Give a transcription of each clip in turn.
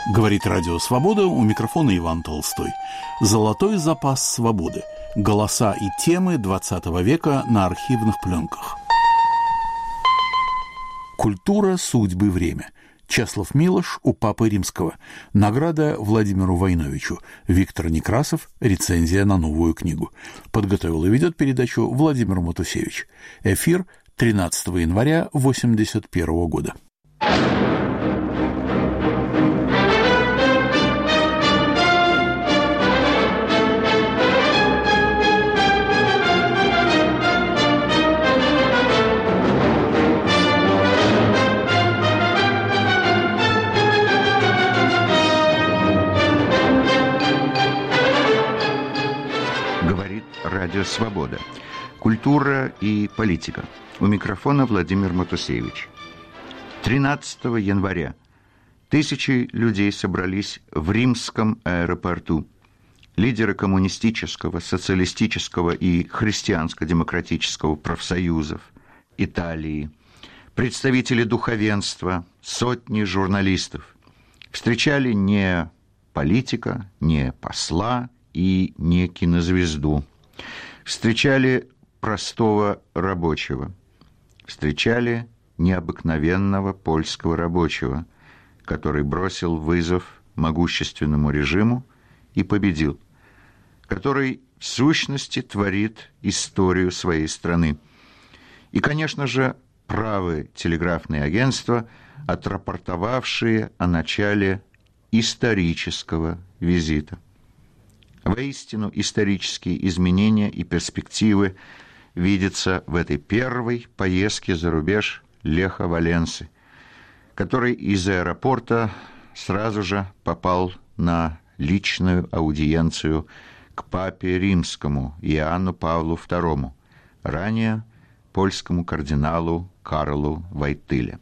Говорит Радио Свобода, у микрофона Иван Толстой. Золотой запас свободы. Голоса и темы 20 века на архивных пленках. Культура, судьбы, время. Чеслов Милош у Папы Римского. Награда Владимиру Войновичу. Виктор Некрасов. Рецензия на новую книгу. Подготовил и ведет передачу Владимир Матусевич. Эфир 13 января 1981 года. Радио «Свобода». Культура и политика. У микрофона Владимир Матусевич. 13 января тысячи людей собрались в Римском аэропорту. Лидеры коммунистического, социалистического и христианско-демократического профсоюзов Италии, представители духовенства, сотни журналистов встречали не политика, не посла и не кинозвезду. Встречали простого рабочего, встречали необыкновенного польского рабочего, который бросил вызов могущественному режиму и победил, который в сущности творит историю своей страны. И, конечно же, правые телеграфные агентства, отрапортовавшие о начале исторического визита. Воистину, исторические изменения и перспективы видятся в этой первой поездке за рубеж Леха Валенсы, который из аэропорта сразу же попал на личную аудиенцию к папе римскому Иоанну Павлу II, ранее польскому кардиналу Карлу Войтыле.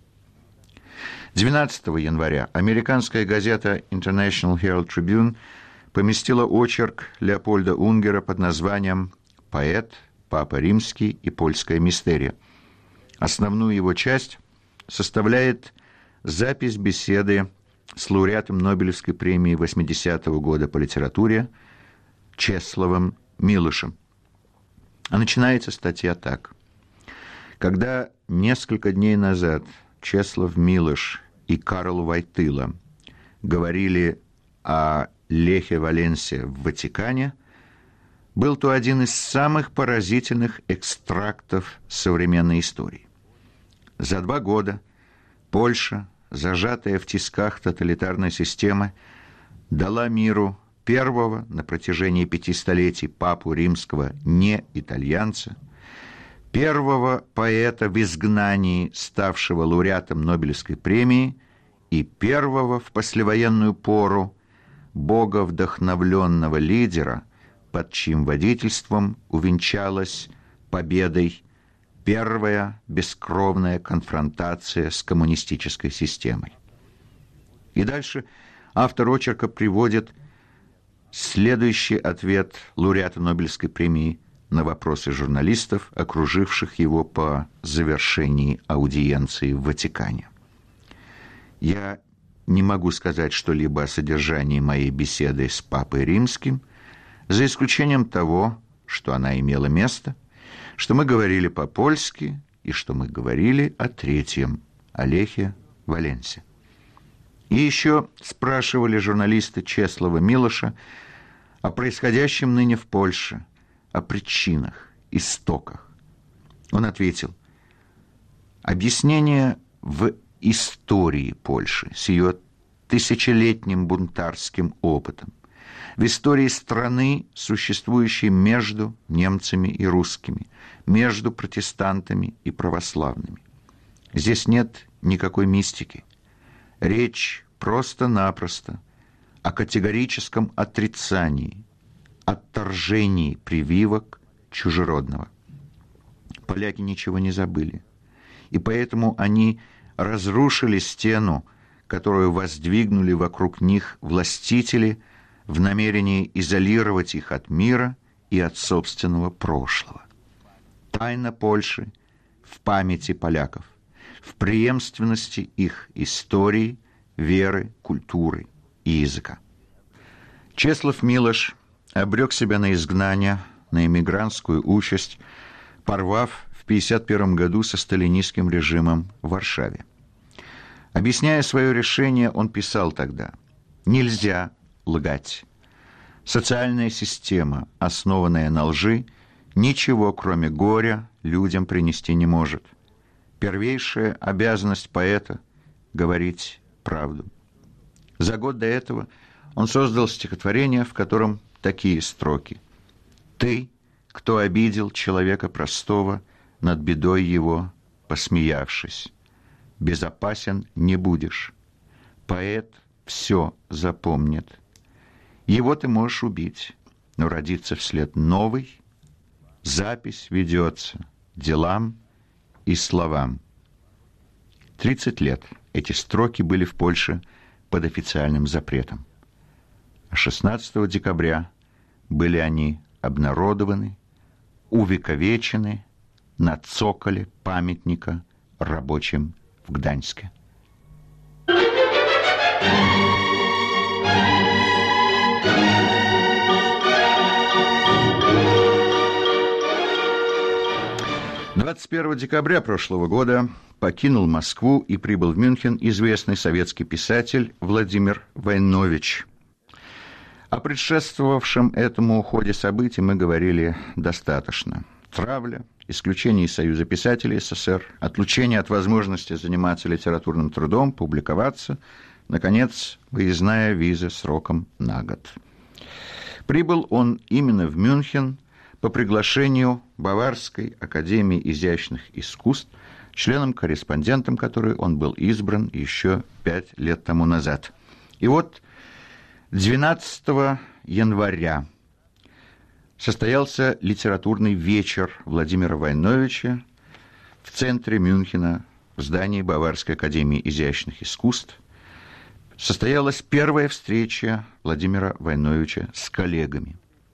12 января американская газета International Herald Tribune поместила очерк Леопольда Унгера под названием «Поэт, Папа Римский и польская мистерия». Основную его часть составляет запись беседы с лауреатом Нобелевской премии 80-го года по литературе Чесловым Милошем. А начинается статья так. Когда несколько дней назад Чеслов Милош и Карл Войтыла говорили о Лехе Валенсе в Ватикане, был то один из самых поразительных экстрактов современной истории. За 2 года Польша, зажатая в тисках тоталитарной системы, дала миру первого на протяжении 5 столетий папу римского не-итальянца, первого поэта в изгнании, ставшего лауреатом Нобелевской премии, и первого в послевоенную пору боговдохновленного лидера, под чьим водительством увенчалась победой первая бескровная конфронтация с коммунистической системой. И дальше автор очерка приводит следующий ответ лауреата Нобелевской премии на вопросы журналистов, окруживших его по завершении аудиенции в Ватикане. «Я не могу сказать что-либо о содержании моей беседы с Папой Римским, за исключением того, что она имела место, что мы говорили по-польски и что мы говорили о третьем, о Лехе Валенсе. И еще спрашивали журналисты Чеслова Милоша о происходящем ныне в Польше, о причинах, истоках. Он ответил: объяснение в истории Польши с ее тысячелетним бунтарским опытом, в истории страны, существующей между немцами и русскими, между протестантами и православными. Здесь нет никакой мистики. Речь просто-напросто о категорическом отрицании, отторжении прививок чужеродного. Поляки ничего не забыли, и поэтому они разрушили стену, которую воздвигнули вокруг них властители в намерении изолировать их от мира и от собственного прошлого. Тайна Польши в памяти поляков, в преемственности их истории, веры, культуры и языка. Чеслов Милош обрек себя на изгнание, на эмигрантскую участь, порвав в 1951 году со сталинистским режимом в Варшаве. Объясняя свое решение, он писал тогда: «Нельзя лгать. Социальная система, основанная на лжи, ничего, кроме горя, людям принести не может. Первейшая обязанность поэта — говорить правду». За год до этого он создал стихотворение, в котором такие строки: «Ты, кто обидел человека простого, над бедой его посмеявшись, безопасен не будешь. Поэт все запомнит. Его ты можешь убить, но родится вслед новый. Запись ведется делам и словам». 30 лет эти строки были в Польше под официальным запретом. А 16 декабря были они обнародованы, увековечены на цоколе памятника рабочим в Гданьске. — 21 декабря прошлого года покинул Москву и прибыл в Мюнхен известный советский писатель Владимир Войнович. О предшествовавшем этому ходе событий мы говорили достаточно. Травля, исключение из Союза писателей СССР, отлучение от возможности заниматься литературным трудом, публиковаться, наконец, выездная виза сроком на год. Прибыл он именно в Мюнхен по приглашению Баварской академии изящных искусств, членом-корреспондентом которой он был избран еще 5 лет тому назад. И вот 12 января состоялся литературный вечер Владимира Войновича в центре Мюнхена, в здании Баварской академии изящных искусств. Состоялась первая встреча Владимира Войновича с коллегами.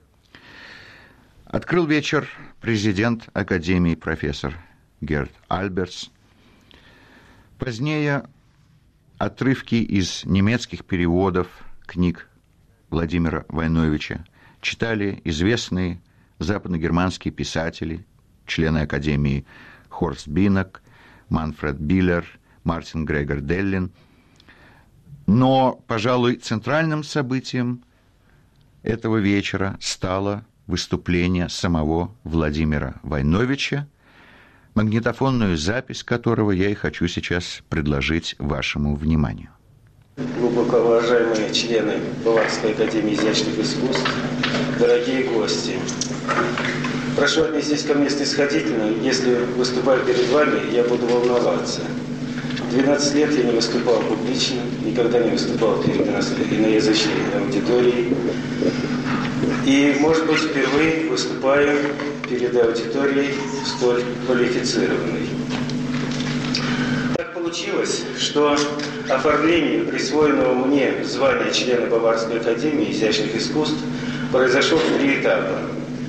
Открыл вечер президент академии профессор Герт Альбертс. Позднее отрывки из немецких переводов книг Владимира Войновича читали известные западногерманские писатели, члены Академии Хорст Бинок, Манфред Биллер, Мартин Грегор Деллин. Но, пожалуй, центральным событием этого вечера стало выступление самого Владимира Войновича, магнитофонную запись которого я и хочу сейчас предложить вашему вниманию. Глубоко уважаемые члены Баварской академии изящных искусств, дорогие гости, прошу отнестись ко мне снисходительно. Если выступаю перед вами, я буду волноваться. 12 лет я не выступал публично, никогда не выступал перед иноязычной аудиторией. И, может быть, впервые выступаю перед аудиторией столь квалифицированной. Так получилось, что оформление присвоенного мне звания члена Баварской академии изящных искусств произошло в 3 этапа.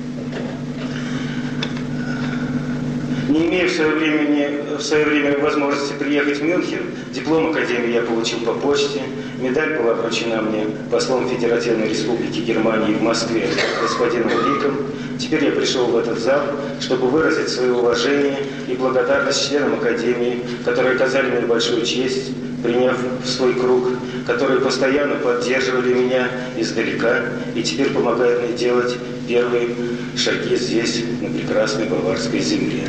Не имея в свое время возможности приехать в Мюнхен, диплом академии я получил по почте, медаль была вручена мне послом Федеративной Республики Германии в Москве господином Пиком. Теперь я пришел в этот зал, чтобы выразить свое уважение и благодарность членам академии, которые оказали мне большую честь, приняв в свой круг, которые постоянно поддерживали меня издалека и теперь помогают мне делать первые шаги здесь, на прекрасной баварской земле.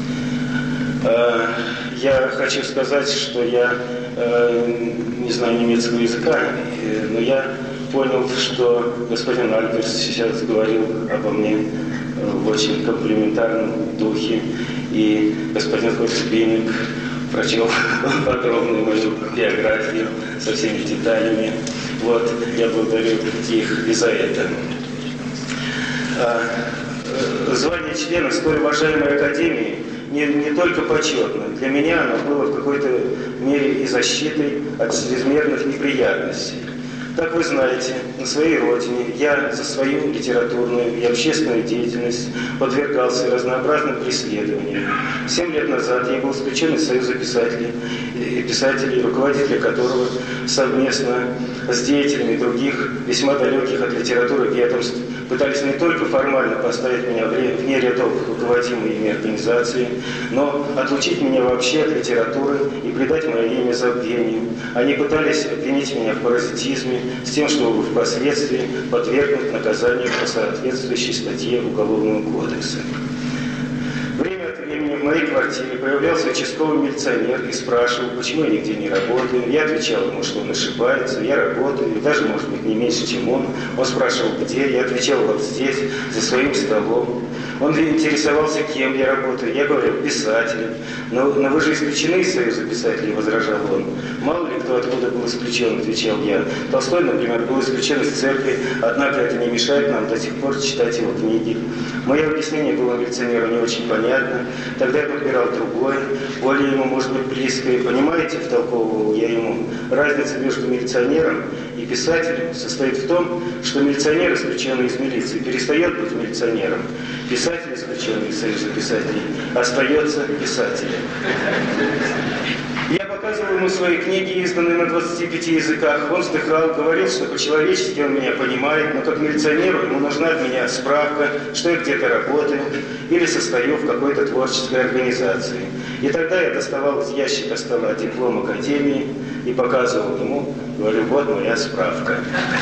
Я хочу сказать, что я не знаю немецкого языка, но я понял, что господин Альберт сейчас говорил обо мне в очень комплиментарном духе, и господин Хорстбинек прочел подробную мою биографию со всеми деталями. Вот, я благодарю их и за это. Звание члена столь уважаемой академии не только почетно. Для меня оно было в какой-то мере и защитой от чрезмерных неприятностей. Как вы знаете, на своей родине я за свою литературную и общественную деятельность подвергался разнообразным преследованиям. 7 лет назад я был исключен из Союза писателей, руководителя которого совместно с деятелями других, весьма далеких от литературы ведомств, пытались не только формально поставить меня вне рядов руководимой ими организации, но отлучить меня вообще от литературы и предать мое имя забвению. Они пытались обвинить меня в паразитизме с тем, чтобы впоследствии подвергнуть наказанию по соответствующей статье Уголовного кодекса. Время от времени в моей квартире появлялся участковый милиционер и спрашивал, почему я нигде не работаю. Я отвечал ему, что он ошибается, я работаю, и даже, может быть, не меньше, чем он. Он спрашивал, где, я отвечал, вот здесь, за своим столом. Он интересовался, кем я работаю. Я говорил, писателем. Но вы же исключены из Союза писателей, возражал он. Мало ли кто откуда был исключен, отвечал я. Толстой, например, был исключен из церкви, однако это не мешает нам до сих пор читать его книги. Мое объяснение было милиционеру не очень понятно. Тогда я подбирал другое, более ему, может быть, близкое. Понимаете, втолковывал я ему, разница между милиционером и писателем состоит в том, что милиционер, исключенный из милиции, перестает быть милиционером. Писатель, исключенный из Союза писателей, остается писателем. Я показывал ему свои книги, изданные на 25 языках. Он вздыхал, говорил, что по-человечески он меня понимает, но как милиционеру ему нужна от меня справка, что я где-то работаю или состою в какой-то творческой организации. И тогда я доставал из ящика стола диплом академии и показывал ему, говорю, вот моя справка.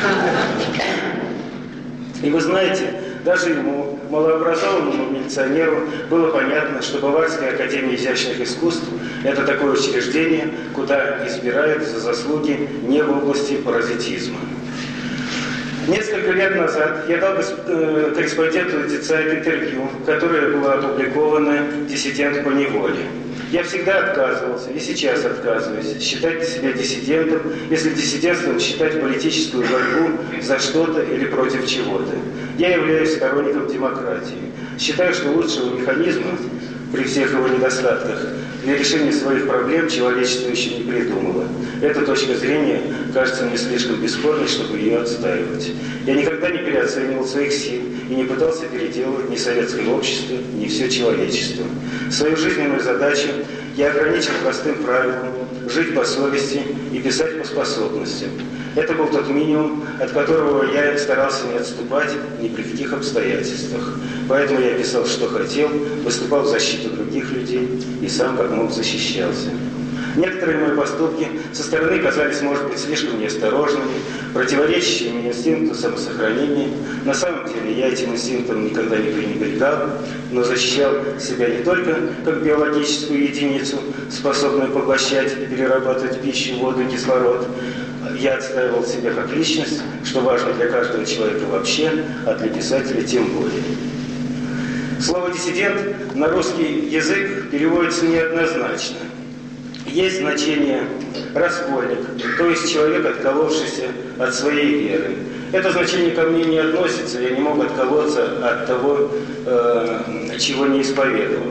И вы знаете, даже ему, малообразованному милиционеру, было понятно, что Баварская академия изящных искусств – это такое учреждение, куда избирают за заслуги не в области паразитизма. Несколько лет назад я дал корреспонденту Дицайт интервью, которое было опубликовано «Диссидент по неволе». Я всегда отказывался, и сейчас отказываюсь, считать себя диссидентом, если диссидентством считать политическую борьбу за что-то или против чего-то. Я являюсь сторонником демократии. Считаю, что лучшего механизма при всех его недостатках для решения своих проблем человечество еще не придумало. Эта точка зрения кажется мне слишком бесспорной, чтобы ее отстаивать. Я никогда не переоценивал своих сил и не пытался переделывать ни советское общество, ни все человечество. Свою жизненную задачу я ограничил простым правилом жить по совести и писать по способностям. Это был тот минимум, от которого я старался не отступать ни при каких обстоятельствах. Поэтому я писал, что хотел, выступал в защиту других людей и сам как мог защищался. Некоторые мои поступки со стороны казались, может быть, слишком неосторожными, противоречащими инстинкту самосохранения. На самом деле я этим инстинктом никогда не пренебрегал, но защищал себя не только как биологическую единицу, способную поглощать и перерабатывать пищу, воду и кислород. Я отстаивал себя как личность, что важно для каждого человека вообще, а для писателя тем более. Слово «диссидент» на русский язык переводится неоднозначно. Есть значение «раскольник», то есть человек, отколовшийся от своей веры. Это значение ко мне не относится, я не мог отколоться от того, чего не исповедовал.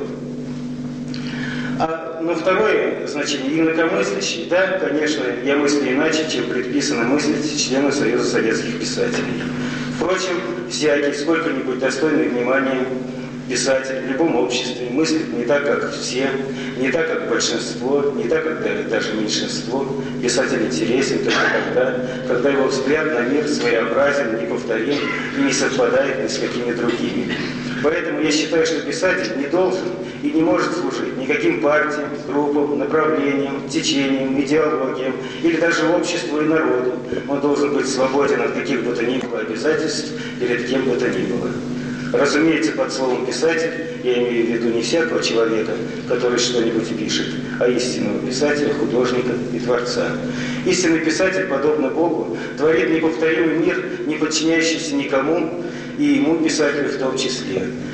Но второе значение – инакомыслящий. Да, конечно, я мыслю иначе, чем предписано мыслить члену Союза советских писателей. Впрочем, всякий, сколько-нибудь достойный внимания писатель в любом обществе мыслит не так, как все, не так, как большинство, не так, как даже меньшинство. Писатель интересен только тогда, когда его взгляд на мир своеобразен, неповторим и не совпадает ни с какими другими. Поэтому я считаю, что писатель не должен и не может служить никаким партиям, группам, направлениям, течениям, идеологиям или даже обществу и народу. Он должен быть свободен от каких бы то ни было обязательств перед кем бы то ни было. Разумеется, под словом «писатель» я имею в виду не всякого человека, который что-нибудь пишет, а истинного писателя, художника и творца. Истинный писатель, подобно Богу, творит неповторимый мир, не подчиняющийся никому, и ему, писателю, в том числе.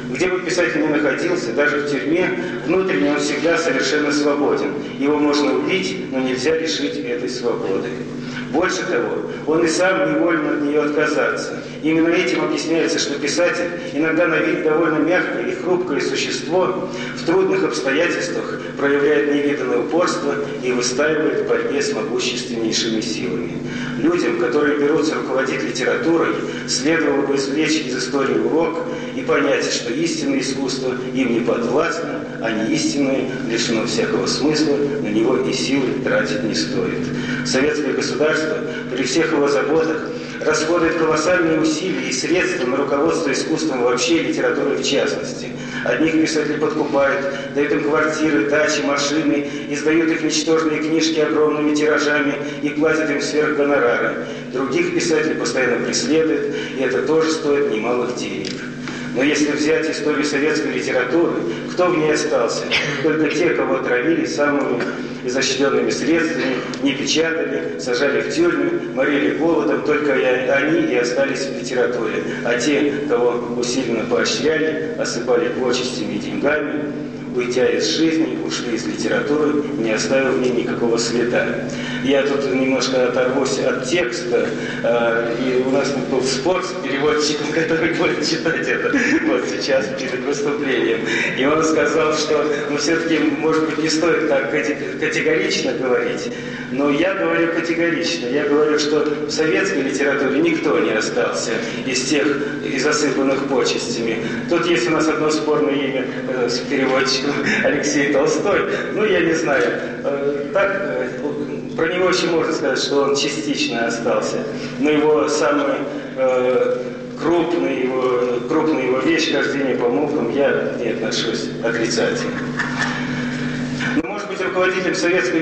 Где бы писатель ни находился, даже в тюрьме, внутренне он всегда совершенно свободен. Его можно убить, но нельзя лишить этой свободы. Больше того, он и сам невольно от нее отказаться. Именно этим объясняется, что писатель, иногда на вид довольно мягкое и хрупкое существо, в трудных обстоятельствах проявляет невиданное упорство и выстаивает в борьбе с могущественнейшими силами. Людям, которые берутся руководить литературой, следовало бы извлечь из истории урок и понять, что истинное искусство им не подвластно, а не истинное лишено всякого смысла, на него и силы тратить не стоит. Советское государство при всех его заботах расходует колоссальные усилия и средства на руководство искусством вообще и литературой в частности. Одних писателей подкупают, дают им квартиры, дачи, машины, издают их ничтожные книжки огромными тиражами и платят им сверхгонорары. Других писателей постоянно преследуют, и это тоже стоит немалых денег. Но если взять историю советской литературы, кто в ней остался? Только те, кого отравили самыми изощренными средствами, не печатали, сажали в тюрьму, морили голодом, только они и остались в литературе. А те, кого усиленно поощряли, осыпали почестями и деньгами, уйдя из жизни, ушли из литературы, не оставив в ней никакого следа. Я тут немножко оторвусь от текста, и у нас был спор с переводчиком, который будет читать это вот сейчас перед выступлением. И он сказал, что все-таки, может быть, не стоит так категорично говорить, но я говорю категорично. Я говорю, что в советской литературе никто не остался из осыпанных почестями. Тут есть у нас одно спорное имя с переводчиком Алексей Толстой. Ну, я не знаю. Про него еще можно сказать, что он частично остался. Но его самый крупная его вещь, хождение по мукам, я не отношусь отрицательно. Руководители советской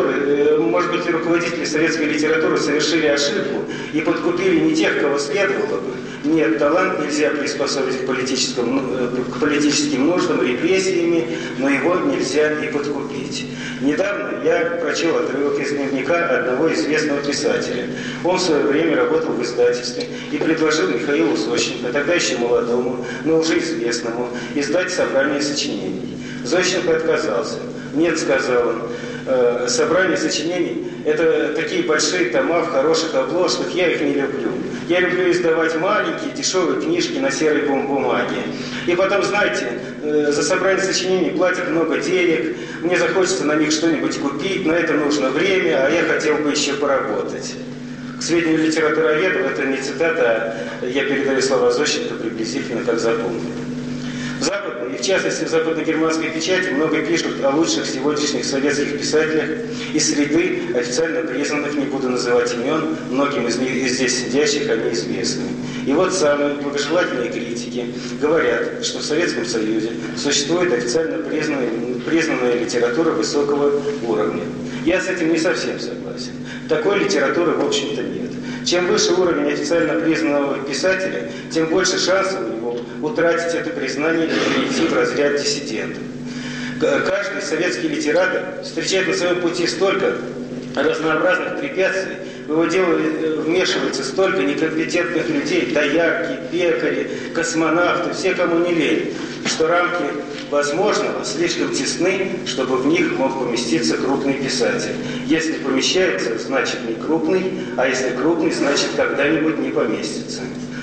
литературы совершили ошибку и подкупили не тех, кого следовало бы. Нет, талант нельзя приспособить к политическим нуждам, репрессиями, но его нельзя и подкупить. Недавно я прочел отрывок из дневника одного известного писателя. Он в свое время работал в издательстве и предложил Михаилу Зощенко, тогда еще молодому, но уже известному, издать собрание сочинений. Зощенко отказался. «Нет», — сказал он, — «собрание сочинений — это такие большие тома в хороших обложках, я их не люблю. Я люблю издавать маленькие дешевые книжки на серой бумаге. И потом, знаете, за собрание сочинений платят много денег, мне захочется на них что-нибудь купить, на это нужно время, а я хотел бы еще поработать». К сведению литературоведов, это не цитата, а я передаю слова Зощенко приблизительно как запомнил. В частности, в западно-германской печати много пишут о лучших сегодняшних советских писателях из среды, официально признанных, не буду называть имен, многим из здесь сидящих они известны. И вот самые благожелательные критики говорят, что в Советском Союзе существует официально признанная литература высокого уровня. Я с этим не совсем согласен. Такой литературы, в общем-то, нет. Чем выше уровень официально признанного писателя, тем больше шансов у него утратить это признание и перейти в разряд диссидентов. Каждый советский литератор встречает на своем пути столько разнообразных препятствий, в его дело вмешивается столько некомпетентных людей, доярки, пекари, космонавты, все, кому не лень, что рамки возможного слишком тесны, чтобы в них мог поместиться крупный писатель. Если помещается, значит не крупный, а если крупный, значит когда-нибудь не поместится.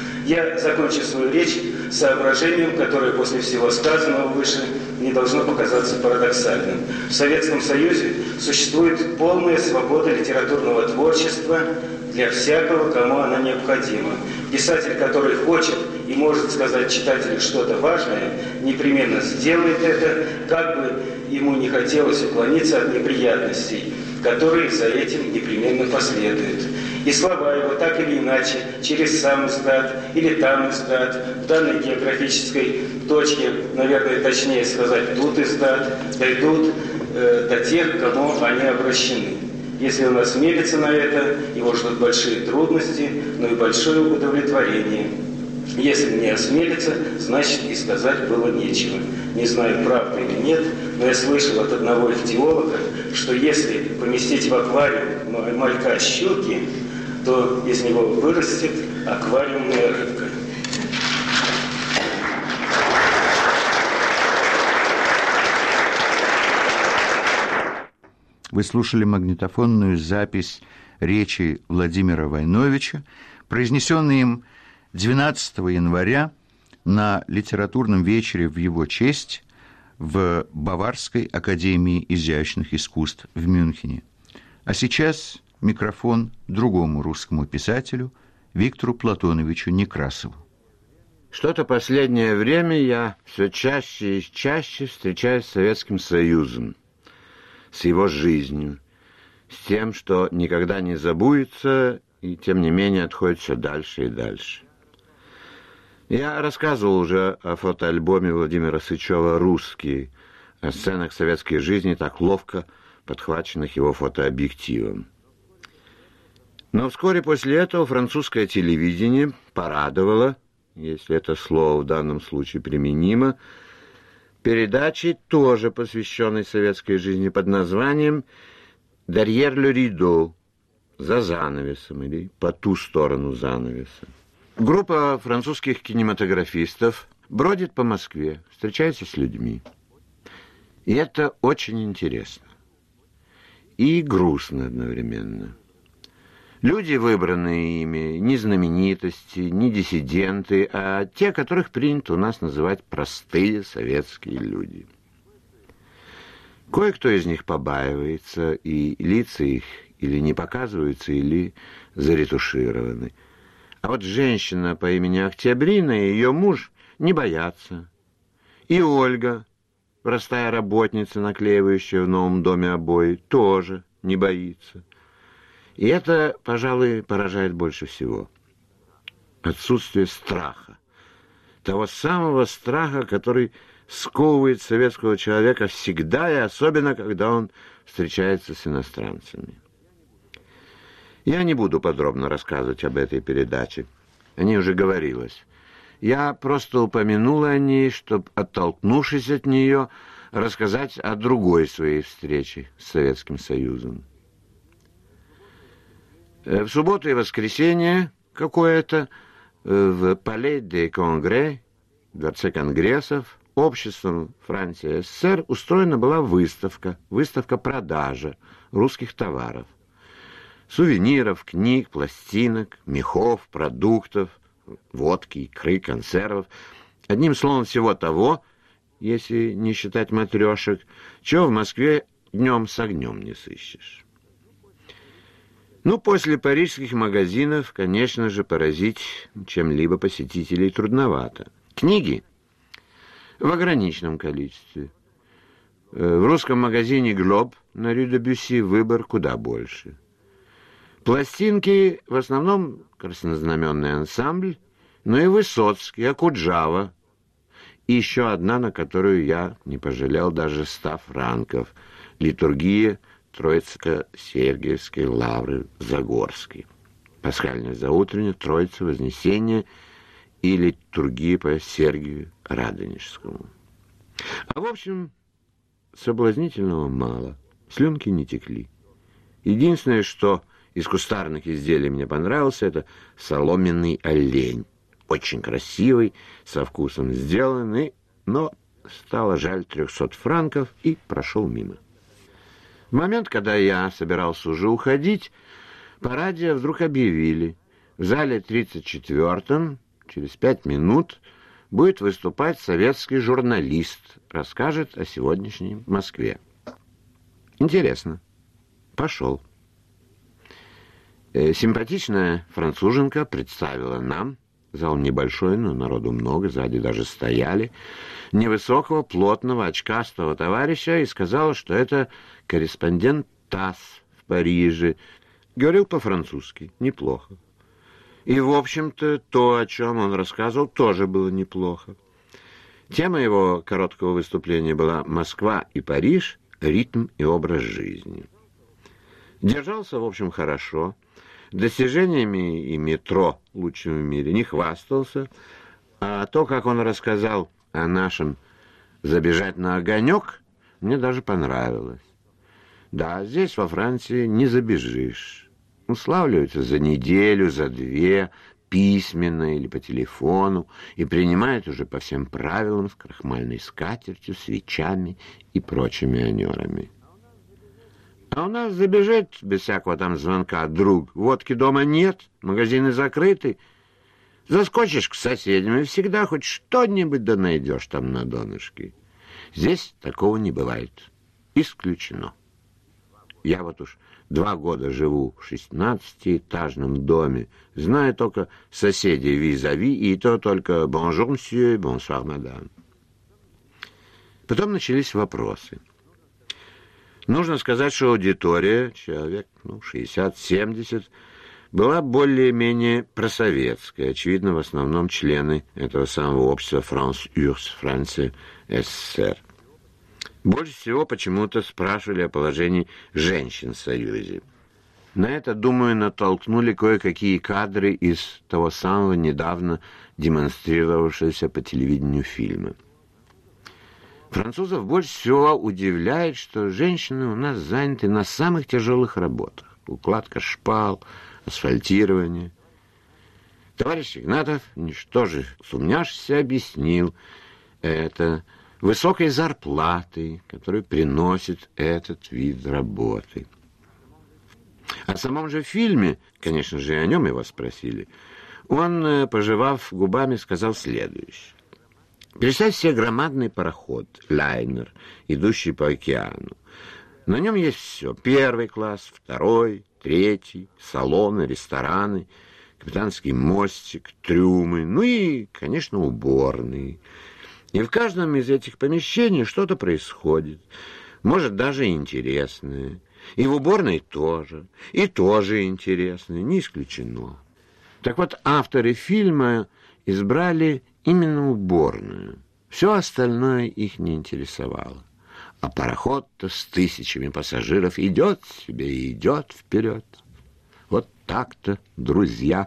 Я закончу свою речь соображением, которое после всего сказанного выше не должно показаться парадоксальным. В Советском Союзе существует полная свобода литературного творчества для всякого, кому она необходима. Писатель, который хочет и может сказать читателю что-то важное, непременно сделает это, как бы ему не хотелось уклониться от неприятностей, которые за этим непременно последуют. И слова его так или иначе, через сам издат или там издат, в данной географической точке, наверное, точнее сказать, тут издат, дойдут до тех, к кому они обращены. Если он осмелится на это, его ждут большие трудности, но и большое удовлетворение. Если не осмелится, значит и сказать было нечего. Не знаю, правда или нет, но я слышал от одного ихтиолога, что если поместить в аквариум малька щуки, то из него вырастет аквариумная рыбка. Вы слушали магнитофонную запись речи Владимира Войновича, произнесенной им 12 января на литературном вечере в его честь в Баварской академии изящных искусств в Мюнхене. А сейчас микрофон другому русскому писателю Виктору Платоновичу Некрасову. Что-то последнее время я все чаще и чаще встречаюсь с Советским Союзом, с его жизнью, с тем, что никогда не забудется и, тем не менее, отходит все дальше и дальше. Я рассказывал уже о фотоальбоме Владимира Сычева «Русские», о сценах советской жизни, так ловко подхваченных его фотообъективом. Но вскоре после этого французское телевидение порадовало, если это слово в данном случае применимо, передачей, тоже посвященной советской жизни, под названием «Derrière le rideau», «За занавесом» или «По ту сторону занавеса». Группа французских кинематографистов бродит по Москве, встречается с людьми. И это очень интересно. И грустно одновременно. Люди, выбранные ими, не знаменитости, не диссиденты, а те, которых принято у нас называть простые советские люди. Кое-кто из них побаивается, и лица их или не показываются, или заретушированы. А вот женщина по имени Октябрина и ее муж не боятся. И Ольга, простая работница, наклеивающая в новом доме обои, тоже не боится. И это, пожалуй, поражает больше всего. Отсутствие страха. Того самого страха, который сковывает советского человека всегда, и особенно, когда он встречается с иностранцами. Я не буду подробно рассказывать об этой передаче. О ней уже говорилось. Я просто упомянул о ней, чтобы, оттолкнувшись от нее, рассказать о другой своей встрече с Советским Союзом. В субботу и воскресенье какое-то в Palais des Congrès, Дворце конгрессов, обществом Франции СССР устроена была выставка-продажа русских товаров. Сувениров, книг, пластинок, мехов, продуктов, водки, икры, консервов. Одним словом, всего того, если не считать матрешек, чего в Москве днем с огнем не сыщешь. Ну, после парижских магазинов, конечно же, поразить чем-либо посетителей трудновато. Книги в ограниченном количестве. В русском магазине «Глоб» на Рю де Бюсси выбор куда больше. Пластинки в основном краснознаменный ансамбль, но и Высоцкий, Окуджава. И еще одна, на которую я не пожалел даже 100 франков. Литургия Троицко-Сергиевской лавры в Загорской. Пасхальное заутреннее, Троица, Вознесение и литургия по Сергию Радонежскому. А в общем, соблазнительного мало. Слюнки не текли. Единственное, что из кустарных изделий мне понравился, это соломенный олень. Очень красивый, со вкусом сделанный, но стало жаль 300 франков и прошел мимо. В момент, когда я собирался уже уходить, по радио вдруг объявили: в зале 34-м через 5 минут будет выступать советский журналист, расскажет о сегодняшней Москве. Интересно. Пошел. Симпатичная француженка представила нам, зал небольшой, но народу много, сзади даже стояли, невысокого, плотного, очкастого товарища и сказала, что это корреспондент ТАСС в Париже. Говорил по-французски, неплохо. И, в общем-то, то, о чем он рассказывал, тоже было неплохо. Тема его короткого выступления была «Москва и Париж. Ритм и образ жизни». Держался, в общем, хорошо. Достижениями и метро лучшим в мире не хвастался. А то, как он рассказал о нашем «забежать на огонек», мне даже понравилось. Да, здесь, во Франции, не забежишь. Уславливаются за неделю, за 2, письменно или по телефону, и принимают уже по всем правилам с крахмальной скатертью, свечами и прочими анерами. А у нас забежит без всякого там звонка друг. Водки дома нет, магазины закрыты. Заскочишь к соседям и всегда хоть что-нибудь да найдешь там на донышке. Здесь такого не бывает. Исключено. Я вот уж 2 года живу в 16-этажном доме. Знаю только соседей визави, и то только «Bonjour, monsieur», «Bonsoir, madame». Потом начались вопросы. Нужно сказать, что аудитория, человек 60-70, была более-менее просоветская. Очевидно, в основном члены этого самого общества «France-Urs», Франция, СССР. Больше всего почему-то спрашивали о положении женщин в Союзе. На это, думаю, натолкнули кое-какие кадры из того самого недавно демонстрировавшегося по телевидению фильма. Французов больше всего удивляет, что женщины у нас заняты на самых тяжелых работах. Укладка шпал, асфальтирование. Товарищ Игнатов, ничто же сумняшися, объяснил это высокой зарплатой, которую приносит этот вид работы. О самом же фильме, конечно же, и о нем его спросили, он, пожевав губами, сказал следующее. Представь себе громадный пароход, лайнер, идущий по океану. На нем есть все. 1 класс, 2, 3, салоны, рестораны, капитанский мостик, трюмы, ну и, конечно, уборные. И в каждом из этих помещений что-то происходит. Может, даже интересное. И в уборной тоже. И тоже интересное. Не исключено. Так вот, авторы фильма избрали именно уборную. Все остальное их не интересовало. А пароход-то с 1000 пассажиров идет себе и идет вперед. Вот так-то, друзья.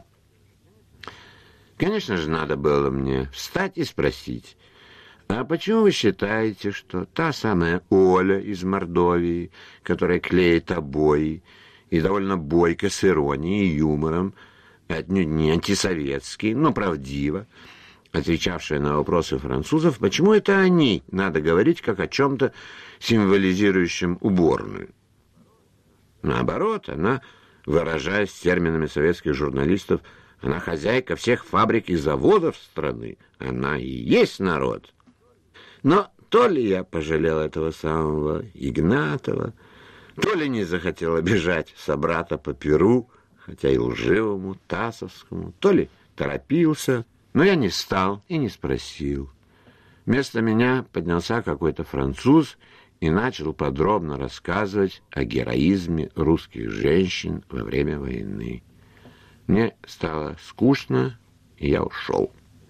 Конечно же, надо было мне встать и спросить, а почему вы считаете, что та самая Оля из Мордовии, которая клеит обои и довольно бойко, с иронией и юмором, отнюдь не антисоветский, но правдиво, отвечавшая на вопросы французов, почему это о ней надо говорить как о чем-то символизирующем уборную? Наоборот, она, выражаясь терминами советских журналистов, она хозяйка всех фабрик и заводов страны, она и есть народ. Но то ли я пожалел этого самого Игнатова, то ли не захотел обижать собрата по перу, хотя и лживому, тасовскому, то ли торопился, но я не стал и не спросил. Вместо меня поднялся какой-то француз и начал подробно рассказывать о героизме русских женщин во время войны. Мне стало скучно, и я ушел.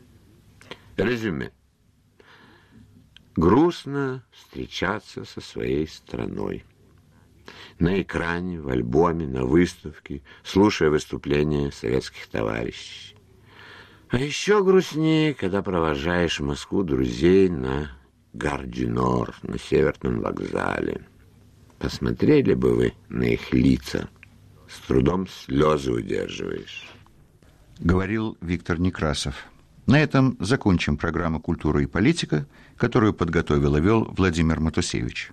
Резюме. Грустно встречаться со своей страной. На экране, в альбоме, на выставке, слушая выступления советских товарищей. А еще грустнее, когда провожаешь в Москву друзей на Гар-дю-Нор, на Северном вокзале. Посмотрели бы вы на их лица, с трудом слезы удерживаешь. Говорил Виктор Некрасов. На этом закончим программу «Культура и политика», которую подготовил и вел Владимир Матусевич.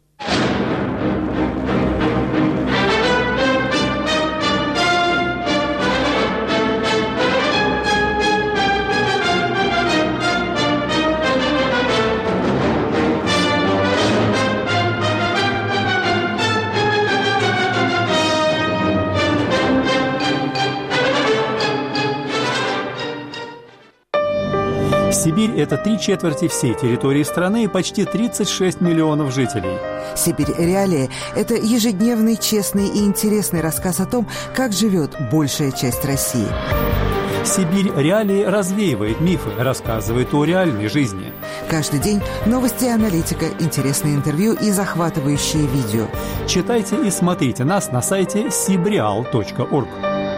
Сибирь – это 3/4 всей территории страны и почти 36 миллионов жителей. «Сибирь. Реалии» – это ежедневный, честный и интересный рассказ о том, как живет большая часть России. «Сибирь. Реалии» развеивает мифы, рассказывает о реальной жизни. Каждый день новости и аналитика, интересные интервью и захватывающие видео. Читайте и смотрите нас на сайте sibreal.org.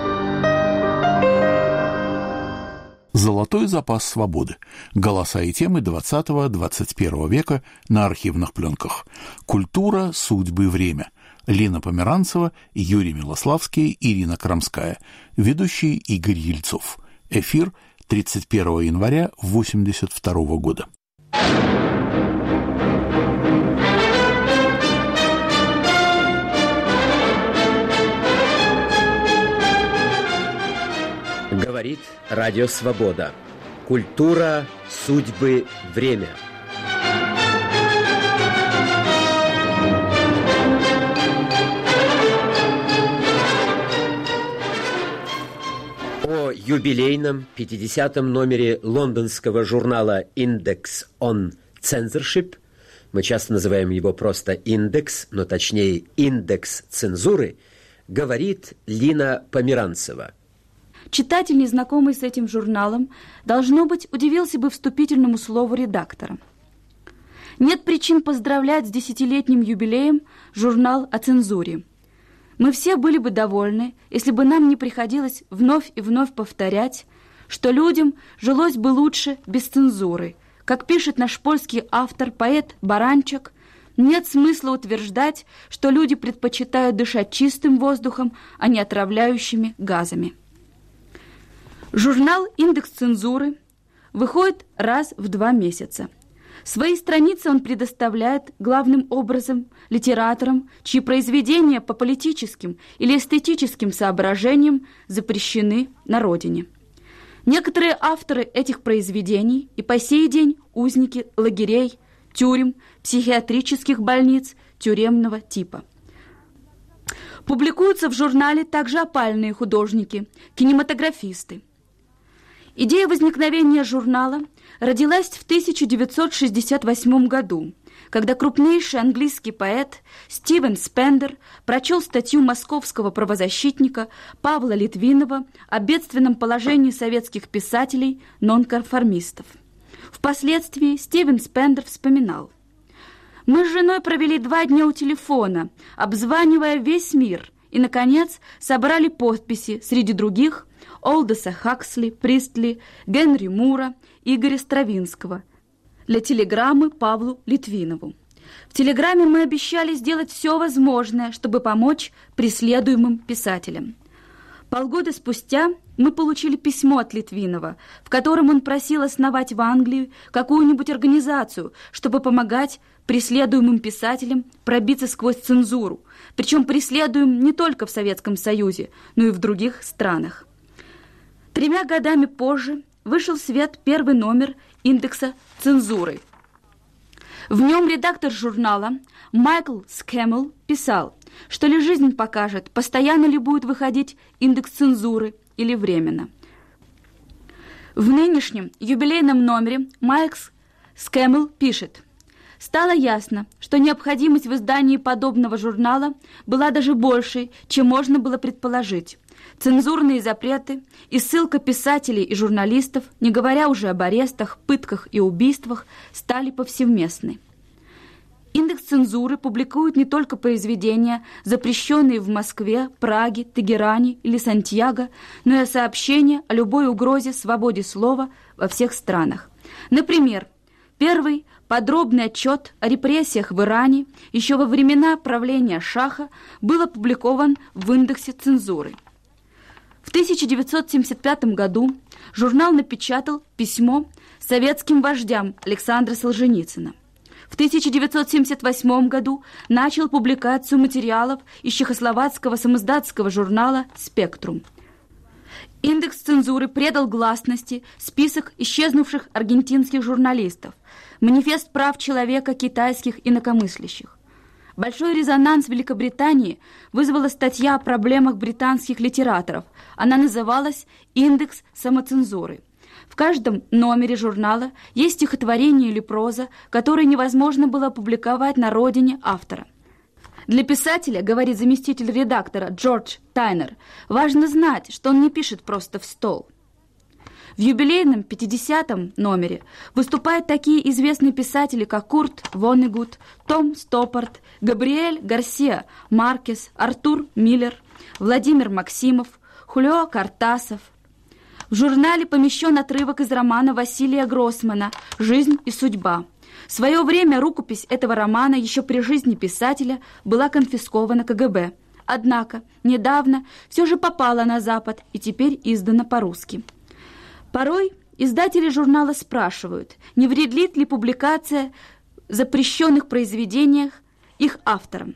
«Золотой запас свободы. Голоса и темы 20-21 века на архивных пленках. Культура, судьбы, время». Лина Померанцева, Юрий Милославский, Ирина Крамская. Ведущий Игорь Ельцов. Эфир 31 января 1982 года. говорит Радио Свобода. Культура, судьбы, время. О юбилейном 50-м номере лондонского журнала «Index on Censorship», мы часто называем его просто «Индекс», но точнее «Индекс цензуры», говорит Лина Померанцева. Читатель, незнакомый с этим журналом, должно быть, удивился бы вступительному слову редактора. Нет причин поздравлять с 10-летним юбилеем журнал о цензуре. Мы все были бы довольны, если бы нам не приходилось вновь и вновь повторять, что людям жилось бы лучше без цензуры. Как пишет наш польский автор, поэт Баранчак, нет смысла утверждать, что люди предпочитают дышать чистым воздухом, а не отравляющими газами. Журнал «Индекс цензуры» выходит раз в 2 месяца. Свои страницы он предоставляет главным образом литераторам, чьи произведения по политическим или эстетическим соображениям запрещены на родине. Некоторые авторы этих произведений и по сей день узники лагерей, тюрем, психиатрических больниц тюремного типа. Публикуются в журнале также опальные художники, кинематографисты. Идея возникновения журнала родилась в 1968 году, когда крупнейший английский поэт Стивен Спендер прочел статью московского правозащитника Павла Литвинова о бедственном положении советских писателей-нонконформистов. Впоследствии Стивен Спендер вспоминал: «Мы с женой провели 2 дня у телефона, обзванивая весь мир, и, наконец, собрали подписи, среди других, Олдоса Хаксли, Пристли, Генри Мура, Игоря Стравинского, для телеграммы Павлу Литвинову. В телеграмме мы обещали сделать все возможное, чтобы помочь преследуемым писателям. Полгода спустя мы получили письмо от Литвинова, в котором он просил основать в Англии какую-нибудь организацию, чтобы помогать преследуемым писателям пробиться сквозь цензуру, причем преследуем не только в Советском Союзе, но и в других странах. 3 годами позже вышел в свет 1-й номер «Индекса цензуры». В нем редактор журнала Майкл Скэмл писал, что ли жизнь покажет, постоянно ли будет выходить индекс цензуры или временно. В нынешнем юбилейном номере Майкл Скэмл пишет: «Стало ясно, что необходимость в издании подобного журнала была даже большей, чем можно было предположить. Цензурные запреты и ссылка писателей и журналистов, не говоря уже об арестах, пытках и убийствах, стали повсеместны. Индекс цензуры публикует не только произведения, запрещенные в Москве, Праге, Тегеране или Сантьяго, но и сообщения о любой угрозе свободе слова во всех странах. Например, первый подробный отчет о репрессиях в Иране еще во времена правления Шаха был опубликован в индексе цензуры. В 1975 году журнал напечатал письмо советским вождям Александра Солженицына. В 1978 году начал публикацию материалов из чехословацкого самиздатского журнала «Спектрум». Индекс цензуры предал гласности список исчезнувших аргентинских журналистов, манифест прав человека китайских инакомыслящих. Большой резонанс в Великобритании вызвала статья о проблемах британских литераторов. Она называлась «Индекс самоцензуры». В каждом номере журнала есть стихотворение или проза, которые невозможно было опубликовать на родине автора. Для писателя, говорит заместитель редактора Джордж Тайнер, важно знать, что он не пишет просто в стол. В юбилейном 50-м номере выступают такие известные писатели, как Курт Воннегут, Том Стоппард, Габриэль Гарсиа Маркес, Артур Миллер, Владимир Максимов, Хулио Кортасов. В журнале помещен отрывок из романа Василия Гроссмана «Жизнь и судьба». В свое время рукопись этого романа еще при жизни писателя была конфискована КГБ. Однако недавно все же попала на Запад и теперь издана по-русски. Порой издатели журнала спрашивают, не вредит ли публикация запрещенных произведениях их авторам.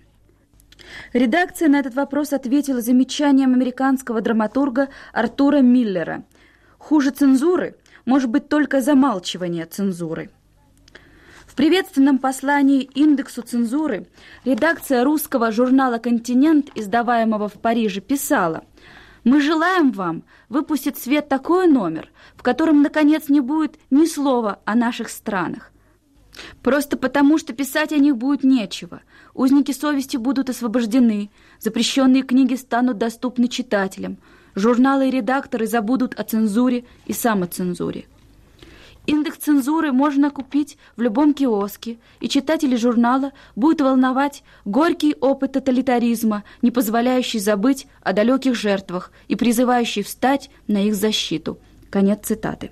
Редакция на этот вопрос ответила замечанием американского драматурга Артура Миллера. Хуже цензуры может быть только замалчивание цензуры. В приветственном послании индексу цензуры редакция русского журнала «Континент», издаваемого в Париже, писала: «Мы желаем вам выпустить в свет такой номер, в котором, наконец, не будет ни слова о наших странах. Просто потому, что писать о них будет нечего. Узники совести будут освобождены, запрещенные книги станут доступны читателям, журналы и редакторы забудут о цензуре и самоцензуре. Индекс цензуры можно купить в любом киоске, и читателей журнала будет волновать горький опыт тоталитаризма, не позволяющий забыть о далеких жертвах и призывающий встать на их защиту». Конец цитаты.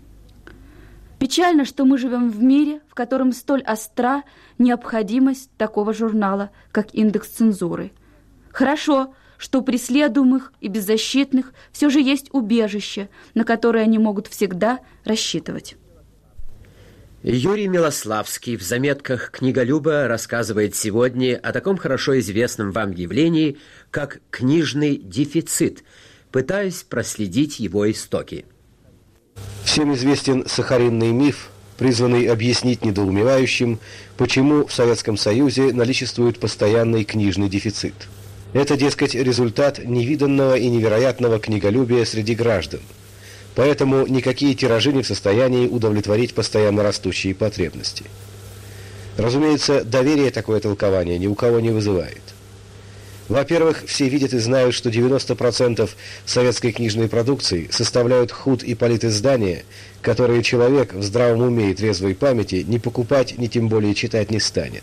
Печально, что мы живем в мире, в котором столь остра необходимость такого журнала, как индекс цензуры. Хорошо, что у преследуемых и беззащитных все же есть убежище, на которое они могут всегда рассчитывать. Юрий Милославский в заметках «Книголюба» рассказывает сегодня о таком хорошо известном вам явлении, как книжный дефицит, пытаясь проследить его истоки. Всем известен сахаринный миф, призванный объяснить недоумевающим, почему в Советском Союзе наличествует постоянный книжный дефицит. Это, дескать, результат невиданного и невероятного книголюбия среди граждан. Поэтому никакие тиражи не в состоянии удовлетворить постоянно растущие потребности. Разумеется, доверие такое толкование ни у кого не вызывает. Во-первых, все видят и знают, что 90% советской книжной продукции составляют худ и политиздания, которые человек в здравом уме и трезвой памяти ни покупать, ни тем более читать не станет.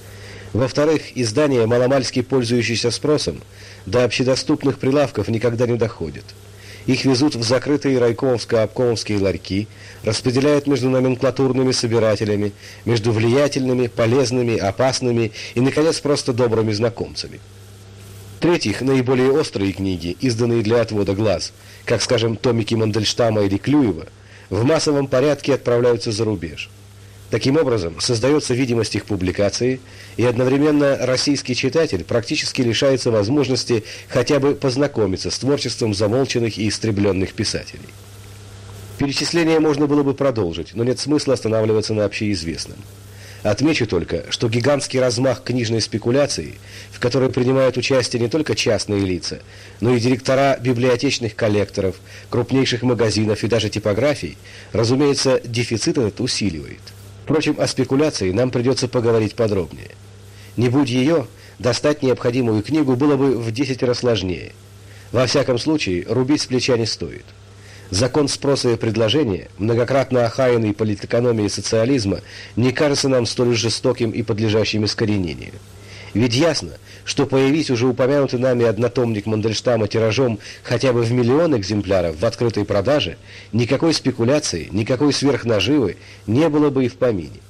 Во-вторых, издания, маломальски пользующиеся спросом, до общедоступных прилавков никогда не доходят. Их везут в закрытые райкомовско-обкомовские ларьки, распределяют между номенклатурными собирателями, между влиятельными, полезными, опасными и, наконец, просто добрыми знакомцами. В-третьих, наиболее острые книги, изданные для отвода глаз, как, скажем, томики Мандельштама или Клюева, в массовом порядке отправляются за рубеж. Таким образом, создается видимость их публикации, и одновременно российский читатель практически лишается возможности хотя бы познакомиться с творчеством замолченных и истребленных писателей. Перечисление можно было бы продолжить, но нет смысла останавливаться на общеизвестном. Отмечу только, что гигантский размах книжной спекуляции, в которой принимают участие не только частные лица, но и директора библиотечных коллекторов, крупнейших магазинов и даже типографий, разумеется, дефицит этот усиливает. Впрочем, о спекуляции нам придется поговорить подробнее. Не будь ее, достать необходимую книгу было бы в 10 раз сложнее. Во всяком случае, рубить с плеча не стоит. Закон спроса и предложения, многократно охаянный политэкономией социализма, не кажется нам столь жестоким и подлежащим искоренению. Ведь ясно, что появись уже упомянутый нами однотомник Мандельштама тиражом хотя бы в 1 000 000 экземпляров в открытой продаже, никакой спекуляции, никакой сверхнаживы не было бы и в помине.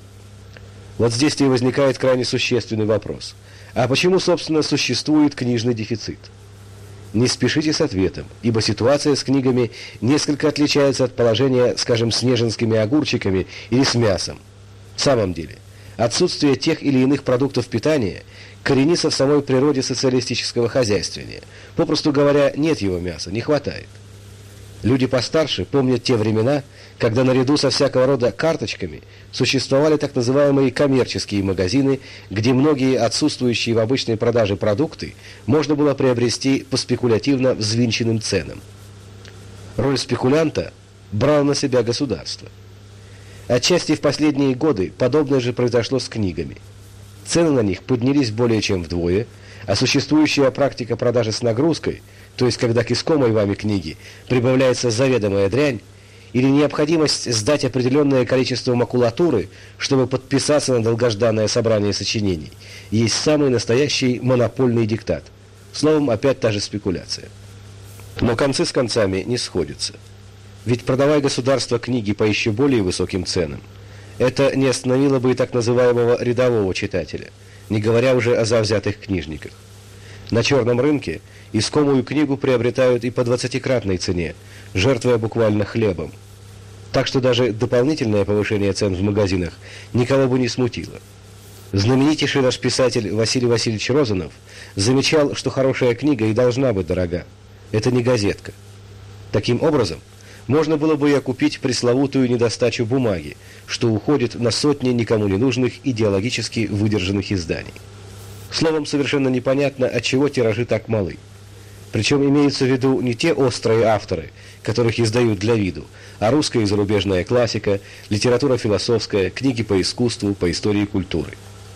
Вот здесь-то и возникает крайне существенный вопрос. А почему, собственно, существует книжный дефицит? Не спешите с ответом, ибо ситуация с книгами несколько отличается от положения, скажем, с неженскими огурчиками или с мясом. В самом деле, отсутствие тех или иных продуктов питания коренится в самой природе социалистического хозяйствования. Попросту говоря, нет его мяса, не хватает. Люди постарше помнят те времена, когда наряду со всякого рода карточками существовали так называемые коммерческие магазины, где многие отсутствующие в обычной продаже продукты можно было приобрести по спекулятивно взвинченным ценам. Роль спекулянта брало на себя государство. Отчасти в последние годы подобное же произошло с книгами. Цены на них поднялись более чем вдвое, а существующая практика продажи с нагрузкой, то есть когда к искомой вами книге прибавляется заведомая дрянь, или необходимость сдать определенное количество макулатуры, чтобы подписаться на долгожданное собрание сочинений, есть самый настоящий монопольный диктат. Словом, опять та же спекуляция. Но концы с концами не сходятся. Ведь продавая государство книги по еще более высоким ценам, это не остановило бы и так называемого рядового читателя, не говоря уже о завзятых книжниках. На черном рынке искомую книгу приобретают и по 20-кратной цене, жертвуя буквально хлебом. Так что даже дополнительное повышение цен в магазинах никого бы не смутило. Знаменитейший наш писатель Василий Васильевич Розанов замечал, что хорошая книга и должна быть дорога. Это не газетка. Таким образом, Можно было бы и окупить пресловутую недостачу бумаги, что уходит на сотни никому не нужных идеологически выдержанных изданий. Словом, совершенно непонятно, отчего тиражи так малы. Причем имеются в виду не те острые авторы, которых издают для виду, а русская и зарубежная классика, литература философская, книги по искусству, по истории и культуры.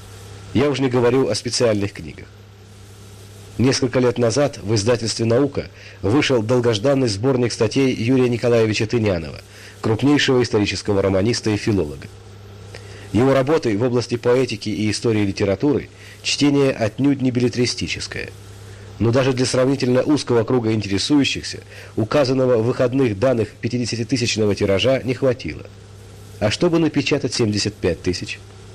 Я уже не говорю о специальных книгах. Несколько лет назад в издательстве «Наука» вышел долгожданный сборник статей Юрия Николаевича Тынянова, крупнейшего исторического романиста и филолога. Его работы в области поэтики и истории литературы чтение отнюдь не беллетристическое. Но даже для сравнительно узкого круга интересующихся указанного в выходных данных 50-тысячного тиража не хватило. А чтобы напечатать 75 тысяч?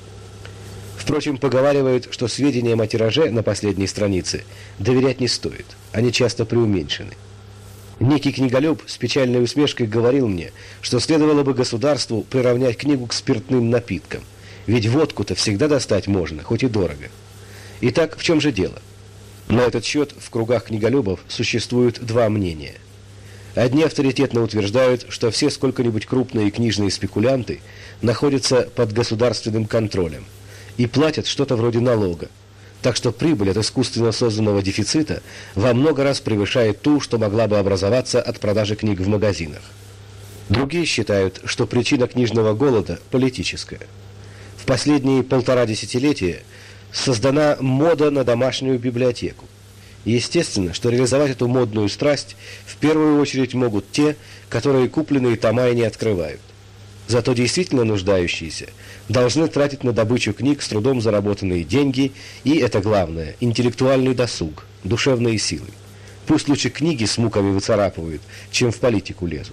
Впрочем, поговаривают, что сведениям о тираже на последней странице доверять не стоит, они часто преуменьшены. Некий книголюб с печальной усмешкой говорил мне, что следовало бы государству приравнять книгу к спиртным напиткам, ведь водку-то всегда достать можно, хоть и дорого. Итак, в чем же дело? На этот счет в кругах книголюбов существуют два мнения. Одни авторитетно утверждают, что все сколько-нибудь крупные книжные спекулянты находятся под государственным контролем и платят что-то вроде налога, так что прибыль от искусственно созданного дефицита во много раз превышает ту, что могла бы образоваться от продажи книг в магазинах. Другие считают, что причина книжного голода политическая. В последние 1,5 десятилетия создана мода на домашнюю библиотеку. И естественно, что реализовать эту модную страсть в первую очередь могут те, которые купленные тома и не открывают. Зато действительно нуждающиеся должны тратить на добычу книг с трудом заработанные деньги и, это главное, интеллектуальный досуг, душевные силы. Пусть лучше книги с муками выцарапывают, чем в политику лезут.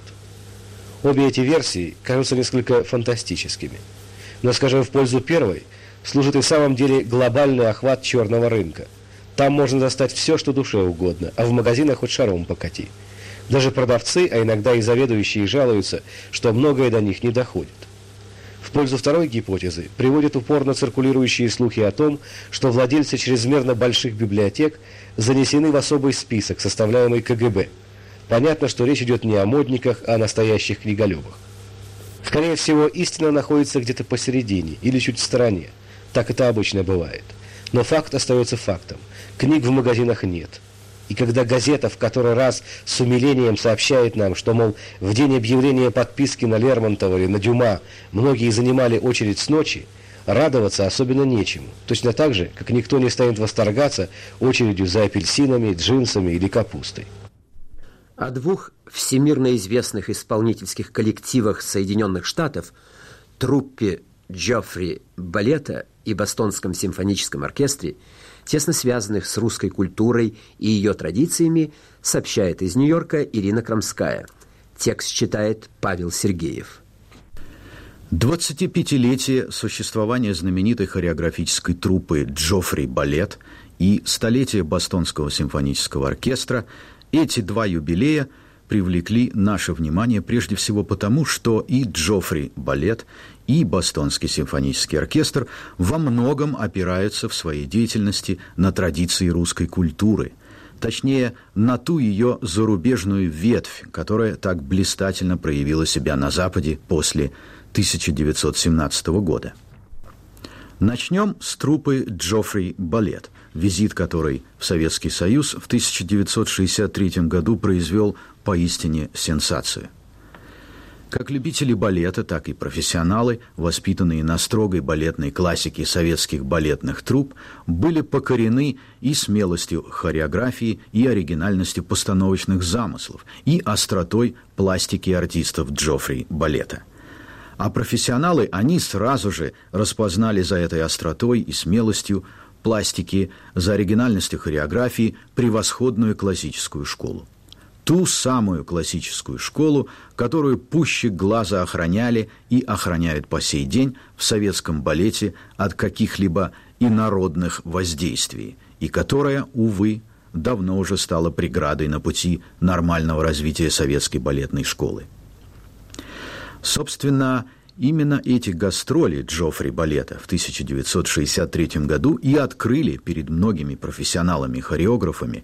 Обе эти версии кажутся несколько фантастическими. Но, скажем, в пользу первой служит и в самом деле глобальный охват черного рынка. Там можно достать все, что душе угодно, а в магазинах хоть шаром покати. Даже продавцы, а иногда и заведующие жалуются, что многое до них не доходит. В пользу второй гипотезы приводят упорно циркулирующие слухи о том, что владельцы чрезмерно больших библиотек занесены в особый список, составляемый КГБ. Понятно, что речь идет не о модниках, а о настоящих книголюбах. Скорее всего, истина находится где-то посередине или чуть в стороне. Так это обычно бывает. Но факт остается фактом. Книг в магазинах нет. И когда газета в который раз с умилением сообщает нам, что, мол, в день объявления подписки на Лермонтова или на Дюма многие занимали очередь с ночи, радоваться особенно нечему. Точно так же, как никто не станет восторгаться очередью за апельсинами, джинсами или капустой. О двух всемирно известных исполнительских коллективах Соединенных Штатов, труппе Джоффри Балета и Бостонском симфоническом оркестре, тесно связанных с русской культурой и ее традициями, сообщает из Нью-Йорка Ирина Крамская. Текст читает Павел Сергеев. 25-летие существования знаменитой хореографической труппы Джоффри Балет и столетие Бостонского симфонического оркестра – эти два юбилея привлекли наше внимание прежде всего потому, что и Джоффри Балет, и Бостонский симфонический оркестр во многом опираются в своей деятельности на традиции русской культуры, точнее, на ту ее зарубежную ветвь, которая так блистательно проявила себя на Западе после 1917 года. Начнем с труппы Джоффри Балет, визит которой в Советский Союз в 1963 году произвел поистине сенсацию. Как любители балета, так и профессионалы, воспитанные на строгой балетной классике советских балетных трупп, были покорены и смелостью хореографии, и оригинальностью постановочных замыслов, и остротой пластики артистов Джоффри Балета. А профессионалы, они сразу же распознали за этой остротой и смелостью пластики, за оригинальностью хореографии превосходную классическую школу. Ту самую классическую школу, которую пуще глаза охраняли и охраняют по сей день в советском балете от каких-либо инородных воздействий, и которая, увы, давно уже стала преградой на пути нормального развития советской балетной школы. Собственно, именно эти гастроли Джоффри Балета в 1963 году и открыли перед многими профессионалами-хореографами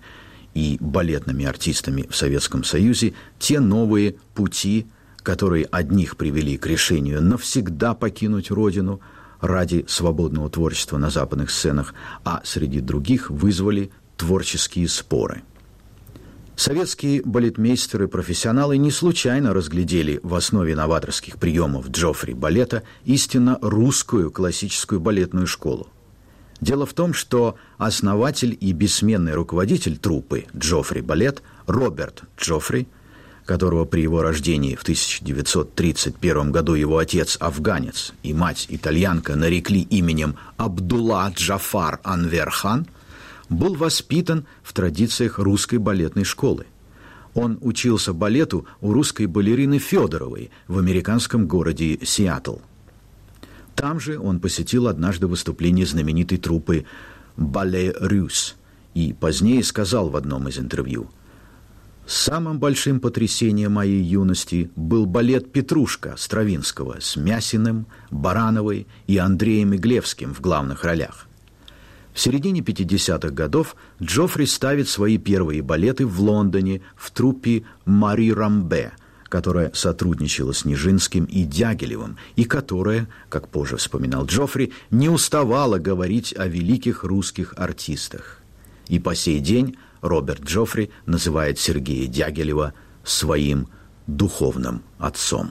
и балетными артистами в Советском Союзе те новые пути, которые одних привели к решению навсегда покинуть родину ради свободного творчества на западных сценах, а среди других вызвали творческие споры. Советские балетмейстеры-профессионалы не случайно разглядели в основе новаторских приемов Джоффри балета истинно русскую классическую балетную школу. Дело в том, что основатель и бессменный руководитель труппы Джоффри балет Роберт Джоффри, которого при его рождении в 1931 году его отец афганец и мать итальянка нарекли именем Абдулла Джафар Анвер хан, был воспитан в традициях русской балетной школы. Он учился балету у русской балерины Федоровой в американском городе Сиэтл. Там же он посетил однажды выступление знаменитой труппы «Балет Рус» и позднее сказал в одном из интервью: «Самым большим потрясением моей юности был балет «Петрушка» Стравинского с Мясиным, Барановой и Андреем Иглевским в главных ролях». В середине 50-х годов Джоффри ставит свои первые балеты в Лондоне в труппе «Мари Рамбе», которая сотрудничала с Нижинским и Дягилевым, и которая, как позже вспоминал Джоффри, не уставала говорить о великих русских артистах. И по сей день Роберт Джоффри называет Сергея Дягилева своим духовным отцом.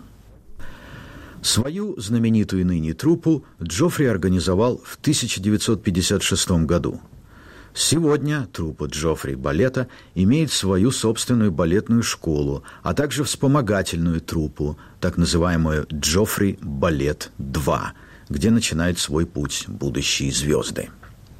Свою знаменитую ныне труппу Джоффри организовал в 1956 году. Сегодня труппа Джоффри балета имеет свою собственную балетную школу, а также вспомогательную труппу, так называемую «Джоффри балет 2», где начинают свой путь будущие звезды.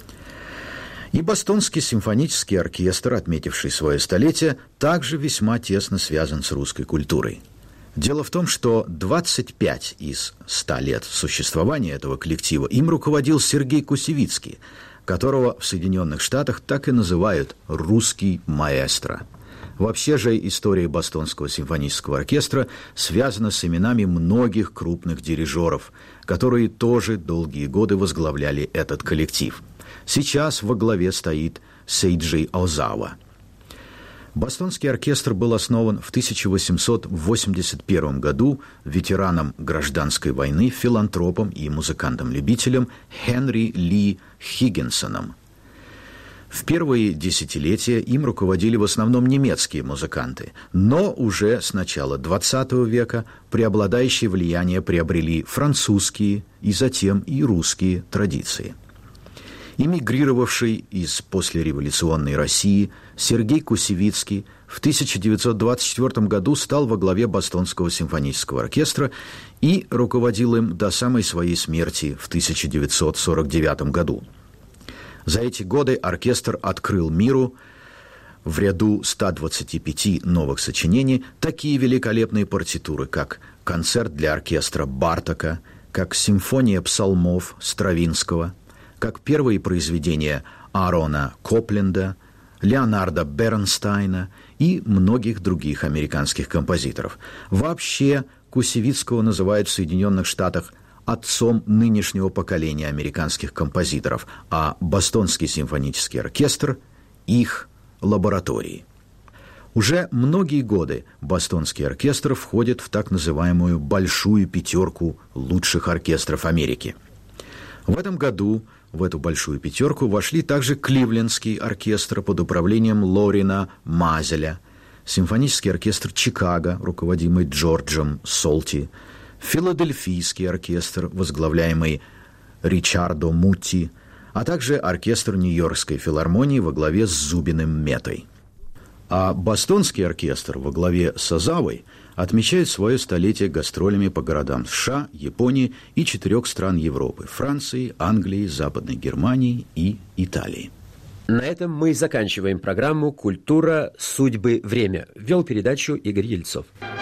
И Бостонский симфонический оркестр, отметивший свое столетие, также весьма тесно связан с русской культурой. Дело в том, что 25 из 100 лет существования этого коллектива им руководил Сергей Кусевицкий, которого в Соединенных Штатах так и называют «русский маэстро». Вообще же история Бостонского симфонического оркестра связана с именами многих крупных дирижеров, которые тоже долгие годы возглавляли этот коллектив. Сейчас во главе стоит Сейджи Озава. Бостонский оркестр был основан в 1881 году ветераном гражданской войны, филантропом и музыкантом-любителем Хенри Ли Хиггинсоном. В первые десятилетия им руководили в основном немецкие музыканты, но уже с начала XX века преобладающее влияние приобрели французские и затем и русские традиции. Эмигрировавший из послереволюционной России Сергей Кусевицкий в 1924 году стал во главе Бостонского симфонического оркестра и руководил им до самой своей смерти в 1949 году. За эти годы оркестр открыл миру в ряду 125 новых сочинений такие великолепные партитуры, как «Концерт для оркестра» Бартока, как «Симфония псалмов» Стравинского, как первые произведения Аарона Копленда, Леонарда Бернстайна и многих других американских композиторов. Вообще Кусевицкого называют в Соединенных Штатах отцом нынешнего поколения американских композиторов, а Бостонский симфонический оркестр – их лабораторией. Уже многие годы Бостонский оркестр входит в так называемую «большую пятерку лучших оркестров Америки». В этом году в эту большую пятерку вошли также Кливлендский оркестр под управлением Лорина Мазеля, симфонический оркестр Чикаго, руководимый Джорджем Солти, Филадельфийский оркестр, возглавляемый Ричардо Мутти, а также оркестр Нью-Йоркской филармонии во главе с Зубиным Метой. А Бостонский оркестр во главе с Озавой отмечает свое столетие гастролями по городам США, Японии и 4 стран Европы – Франции, Англии, Западной Германии и Италии. На этом мы заканчиваем программу «Культура, судьбы, время». Вел передачу Игорь Ельцов.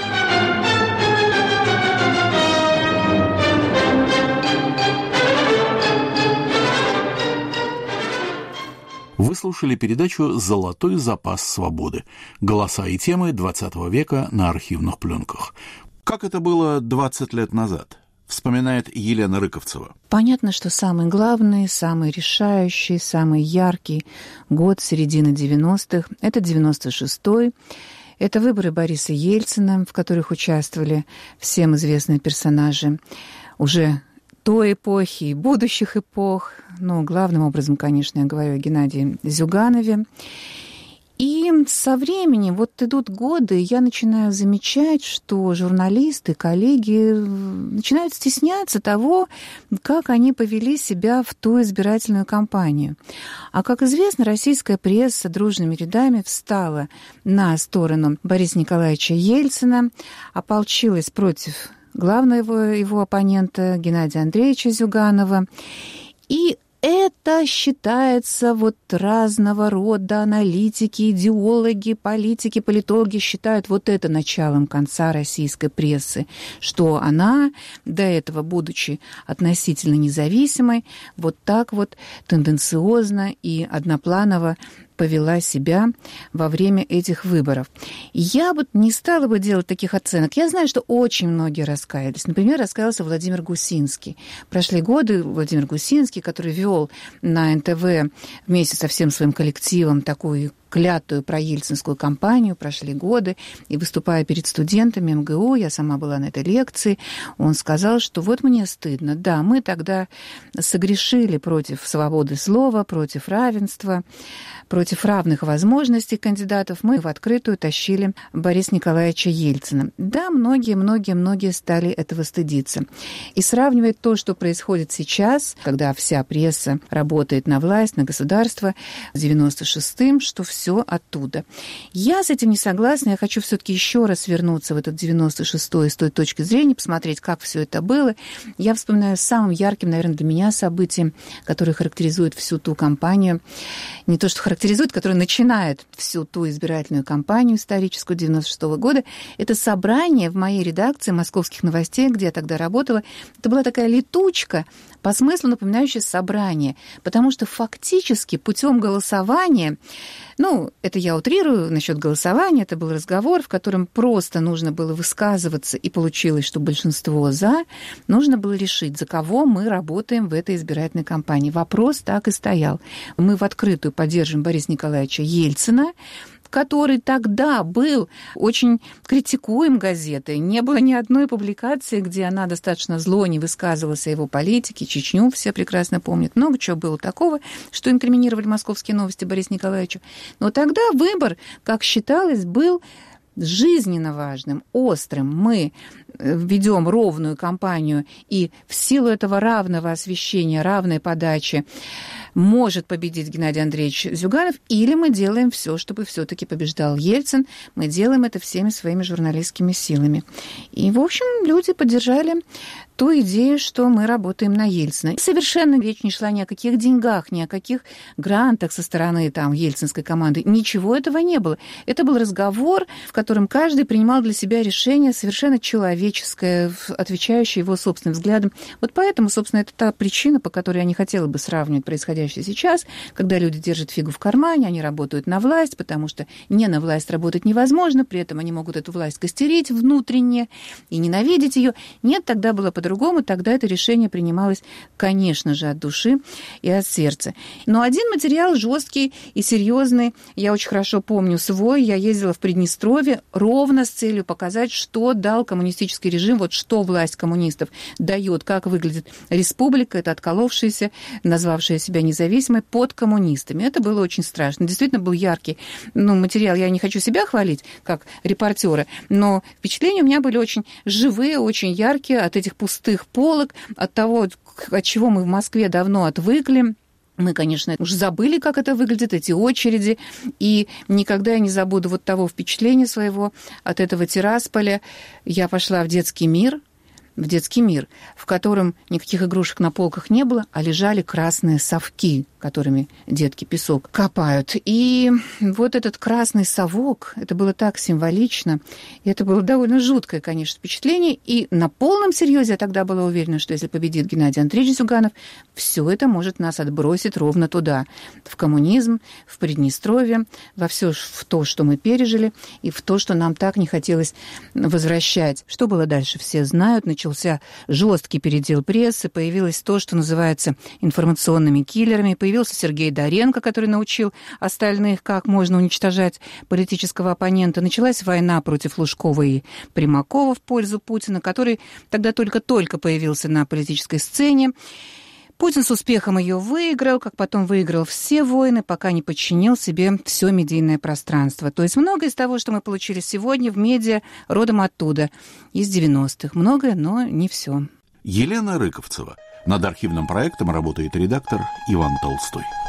Вы слушали передачу «Золотой запас свободы». Голоса и темы XX века на архивных пленках. Как это было 20 лет назад? вспоминает Елена Рыковцева. Понятно, что самый главный, самый решающий, самый яркий год середины 90-х – это 96-й. Это выборы Бориса Ельцина, в которых участвовали всем известные персонажи уже той эпохи и будущих эпох. Но главным образом, конечно, я говорю о Геннадии Зюганове. И со временем, вот идут годы, я начинаю замечать, что журналисты, коллеги начинают стесняться того, как они повели себя в ту избирательную кампанию. А, как известно, российская пресса дружными рядами встала на сторону Бориса Николаевича Ельцина, ополчилась против главного его оппонента Геннадия Андреевича Зюганова. И это считается, вот разного рода аналитики, идеологи, политики, политологи считают вот это началом конца российской прессы, что она, до этого, будучи относительно независимой, вот так вот тенденциозно и однопланово повела себя во время этих выборов. Я вот не стала бы делать таких оценок. Я знаю, что очень многие раскаялись. Например, раскаялся Владимир Гусинский. Прошли годы, Владимир Гусинский, который вел на НТВ вместе со всем своим коллективом такую клятую проельцинскую кампанию, прошли годы, и, выступая перед студентами МГУ, я сама была на этой лекции, он сказал, что вот мне стыдно. Да, мы тогда согрешили против свободы слова, против равенства, против равных возможностей кандидатов. Мы в открытую тащили Бориса Николаевича Ельцина. Да, многие стали этого стыдиться. И сравнивать то, что происходит сейчас, когда вся пресса работает на власть, на государство, с 96-м, что все оттуда. Я с этим не согласна. Я хочу все-таки еще раз вернуться в этот 96-й с той точки зрения, посмотреть, как все это было. Я вспоминаю самым ярким, наверное, для меня событием, которое характеризует всю ту кампанию. Не то, что характеризует, которое начинает всю ту избирательную кампанию историческую 96-го года. Это собрание в моей редакции «Московских новостей», где я тогда работала. Это была такая летучка, по смыслу напоминающая собрание, потому что фактически путем голосования, это я утрирую насчет голосования, это был разговор, в котором просто нужно было высказываться, и получилось, что большинство «за», нужно было решить, за кого мы работаем в этой избирательной кампании. Вопрос так и стоял. Мы в открытую поддержим Бориса Николаевича Ельцина, который тогда был очень критикуем газетой. Не было ни одной публикации, где она достаточно зло не высказывалась о его политике. Чечню все прекрасно помнят. Много чего было такого, что инкриминировали «Московские новости» Борису Николаевичу. Но тогда выбор, как считалось, был жизненно важным, острым. Мы ведем ровную кампанию, и в силу этого равного освещения, равной подачи может победить Геннадий Андреевич Зюганов, или мы делаем все, чтобы все-таки побеждал Ельцин. Мы делаем это всеми своими журналистскими силами. И, в общем, люди поддержали ту идею, что мы работаем на Ельцина. Совершенно речь не шла ни о каких деньгах, ни о каких грантах со стороны ельцинской команды. Ничего этого не было. Это был разговор, в котором каждый принимал для себя решение совершенно человеческое, отвечающее его собственным взглядам. Вот поэтому, собственно, это та причина, по которой я не хотела бы сравнивать происходящее сейчас, когда люди держат фигу в кармане, они работают на власть, потому что не на власть работать невозможно, при этом они могут эту власть костерить внутренне и ненавидеть ее. Нет, тогда было по-другому, тогда это решение принималось, конечно же, от души и от сердца. Но один материал жесткий и серьезный, я очень хорошо помню свой, я ездила в Приднестровье ровно с целью показать, что дал коммунистический режим, вот что власть коммунистов дает, как выглядит республика, это отколовшаяся, назвавшая себя независимой, под коммунистами. Это было очень страшно. Действительно был яркий материал. Я не хочу себя хвалить, как репортера, но впечатления у меня были очень живые, очень яркие от этих пустых полок, от того, от чего мы в Москве давно отвыкли. Мы, конечно, уже забыли, как это выглядит, эти очереди, и никогда я не забуду вот того впечатления своего от этого Тирасполя. Я пошла в детский мир, в котором никаких игрушек на полках не было, а лежали красные совки, которыми детки песок копают. И вот этот красный совок, это было так символично, и это было довольно жуткое, конечно, впечатление. И на полном серьезе я тогда была уверена, что если победит Геннадий Андреевич Зюганов, все это может нас отбросить ровно туда, в коммунизм, в Приднестровье, во все в то, что мы пережили, и в то, что нам так не хотелось возвращать. Что было дальше, все знают. Начался жесткий передел прессы, появилось то, что называется информационными киллерами. Появился Сергей Доренко, который научил остальных, как можно уничтожать политического оппонента. Началась война против Лужкова и Примакова в пользу Путина, который тогда только-только появился на политической сцене. Путин с успехом ее выиграл, как потом выиграл все войны, пока не подчинил себе все медийное пространство. То есть многое из того, что мы получили сегодня в медиа, родом оттуда, из 90-х. Многое, но не все. Елена Рыковцева. Над архивным проектом работает редактор Иван Толстой.